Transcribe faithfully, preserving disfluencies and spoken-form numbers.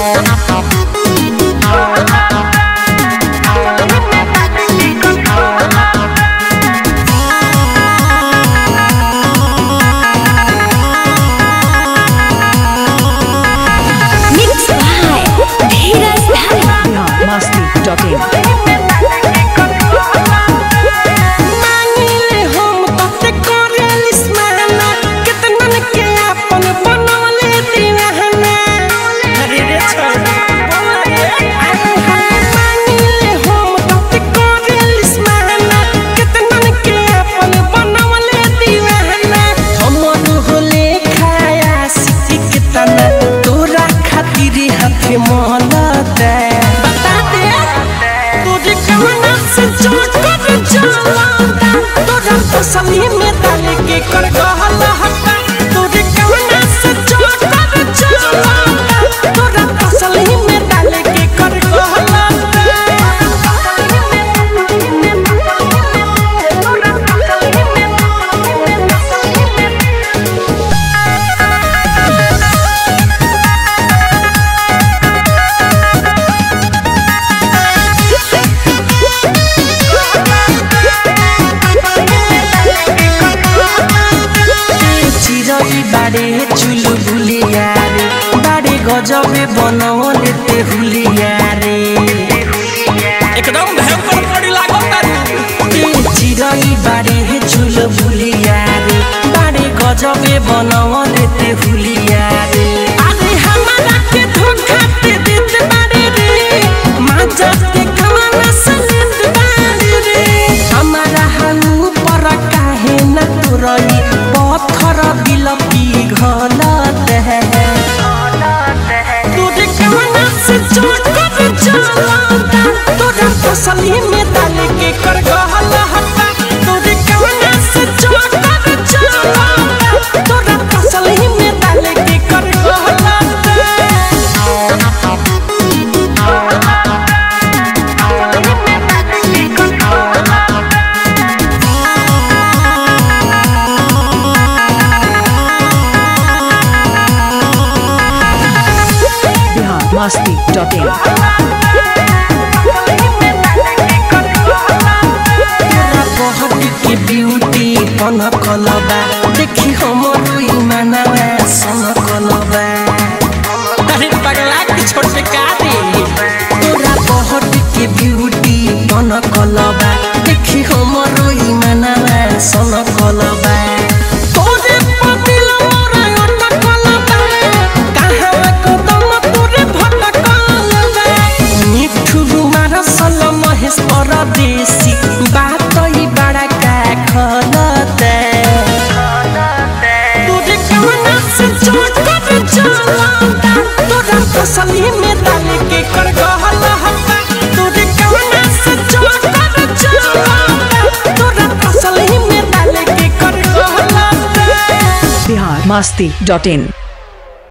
असली में डाल के कर कहला हटा तोरे कवना से चोट कर चला तोरा असली में डाल के कर कहला बाड़े चुलु भुलिया रे बाड़े गजबे बनवले ते हुलिया रे एकदम भयंकर पड़ी लागता रे चिरई बाड़े चुलु भुलिया रे बाड़े गजबे बनवले ते हुलिया रे अरे हमारा के धोखा दे देत बाड़े रे माजा के कमाना सनत बाड़े रे हमारा हानु पर काहे न तुरई पत्थर दिल घालत है तोरे कवना से चोट कर चला तोरा असली में डाल के कर कहला हटा तोरे कवना से चोट कर चला तोरा असली में डाल के कर कहला मस्ती डॉट इन के ब्यूटी पन कलबा देखी हमरो ईमानवा सन कलबा अरे पगला की छोड़ पे का दे तोरा बहुत के ब्यूटी पन कलबा देखी हमरो ईमानवा सन कलबा तोरे पतिल मोरा अटक कलबा कहां कदम तोरे भटक कलबा मिठू मार सल महेश परदेसी बात ही बड़ा का खलते तोरे कवना से चोट कर चला तोरा असली में डाल के कर कहला हटा तोरे कवना से चोट कर चला तोरा असली में डाल के कर कहला बिहार मस्ती डॉट इन।